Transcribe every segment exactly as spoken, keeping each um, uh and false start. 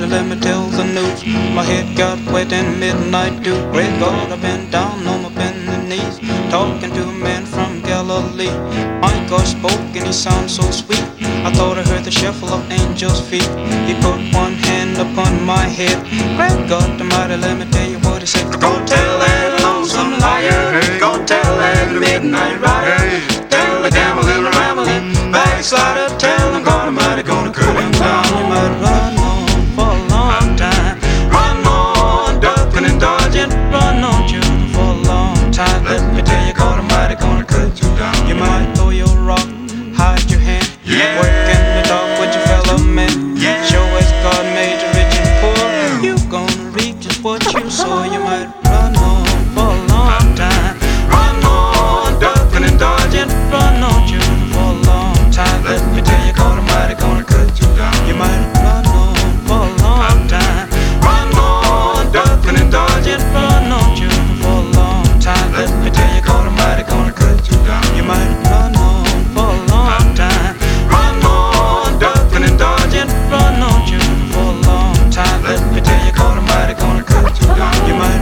Almighty, let me tell the news. My head got wet in midnight dew. Great God, I've been down on my bending knees, talking to a man from Galilee. My God spoke and he sounded so sweet. I thought I heard the shuffle of angels' feet. He put one hand upon my head. Great God Almighty, let me tell you what he said. Go tell that lonesome liar, go tell that midnight rider, tell the gambling, rambling backslider, tell him God Almighty gonna cut him down. You might run on for a long time, run on ducking and dodging, run on shooting for a long time. Let me tell you, God Almighty gonna cut you down. You might throw your rock, hide your hand, yeah. Work in the dark with your fellow men, yeah. Show as God made you rich and poor, you gonna reap just what you sow. You might run on for a long time, run on ducking and dodging, run on shooting for a long time. Let me tell you, God Almighty gonna cut you down. You might run on for a long time, run on ducking and dodging, run on shooting for a long time. Let me tell you, God Almighty gonna cut you down. You might run on for a long time, run on ducking and dodging, run on shooting for a long time. Let me tell you, God Almighty gonna cut you down. You might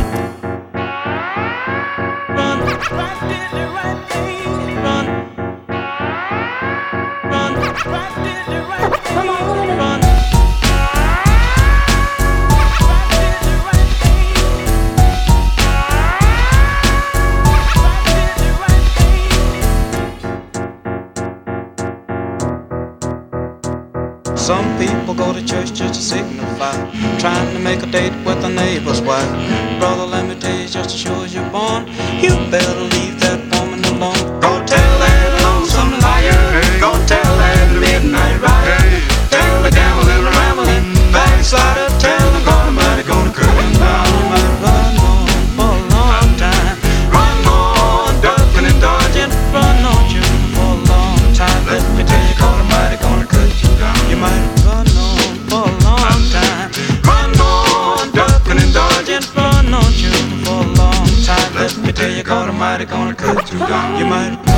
run, right did the right thing, run, run, right did the right thing, run, right did the right thing, right did the right thing. Some people go to church just to signify, trying to make a date with a neighbor's wife. Brother, let me tell you, just as sure as you're born, you better leave that woman alone. Go tell that lonesome liar, go tell that midnight rider, tell the gambling, rambling backslider, tell the God Almighty gonna cut him down. You might run on for a long time, run on ducking and dodging, run on shooting for a long time. Let me tell you, God Almighty gonna cut you down. You might run on for a long time, run on ducking and dodging, run on shooting for a long time. Let me tell you, God Almighty gonna cut you down. You might